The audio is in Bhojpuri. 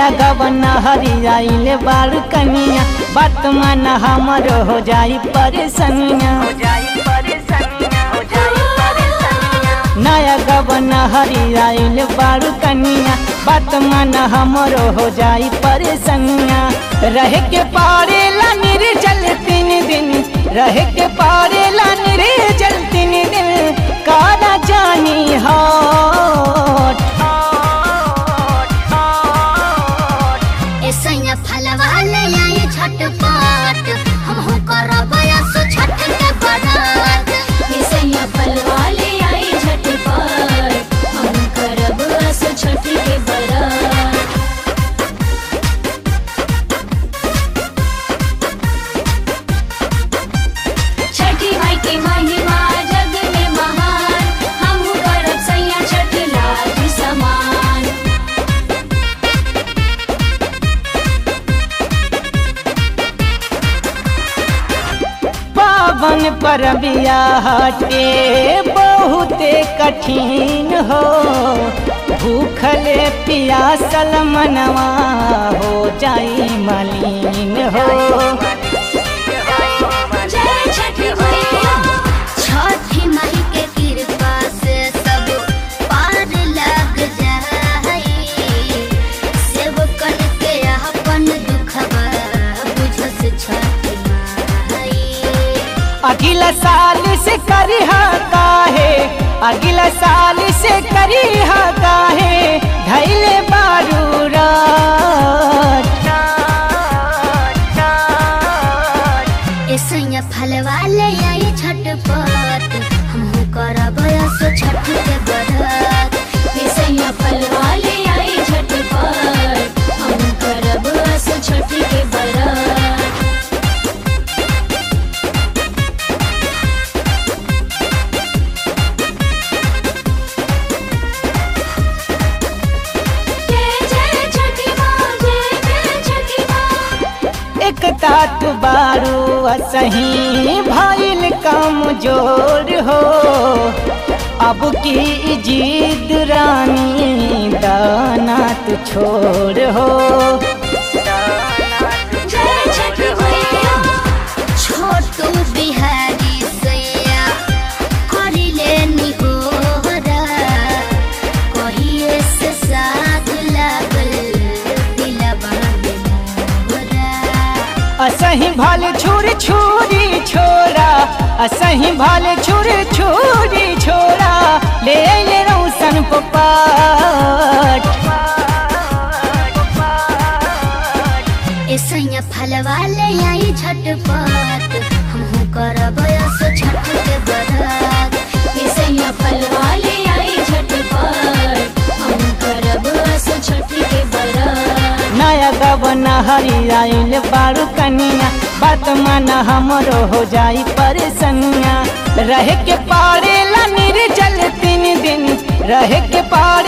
नया गबना हरियाइल बारू कनिया बात मन हमर हो जाई परेशानिया। नया गबना हरियाइल बारू कनिया बात मन हमर हो जाई परेशानिया। रह के पारेला निर्जल 3 दिन रह के पारेला निर्जल 3 दिन काला जानी हट। ऐसा फलवा ले आई झटपट हम करब सो छठ के बरात। ऐसा फलवा ले आई झटपट हम करब सो छठ के बरात। छठी माई के महिमा जग में महान हम करब सैया छठ लाज समान। पावन परबिया हटे बहुते कठिन हो भूखले पियासल मनवा हो जाई मलिन हो। जय छठी मैया छठी माई के कृपा से सब पार लग जाई। सेवकन के अपन दुखवा बुझस छठी माई। अगला साल से करिहा काहे अगला साल से करिहा काहे धैले बारू रात। ऐसा फलवा ले आई झटपट हम करब सो छठ के बरात। ऐसा फलवा ले आई झटपट हम करब सो छठ के बरात। एक तात बारू सही भाईल कमजोर हो अब की जिद रानी दाना तू छोड़ हो। छोटू बिहारी सैया करिले निहोरा कहिए से साथ लागल दिलवा मोरा। असही भाल छुरी छुरी छोरा असही भाल छुरी छुरी छोरा ले ले रौशन पपाट। ऐसा फलवा ले आई झटपट हम करब सो छठ के बरात। ऐसा फलवा ले आई झटपट हम करब सो छठ के बरात। नया गबना हरियाइल बारू कनिया बात मन हमरो हो जाई परेशानिया। रह के पारेला निर्जल 3 दिन रह के पार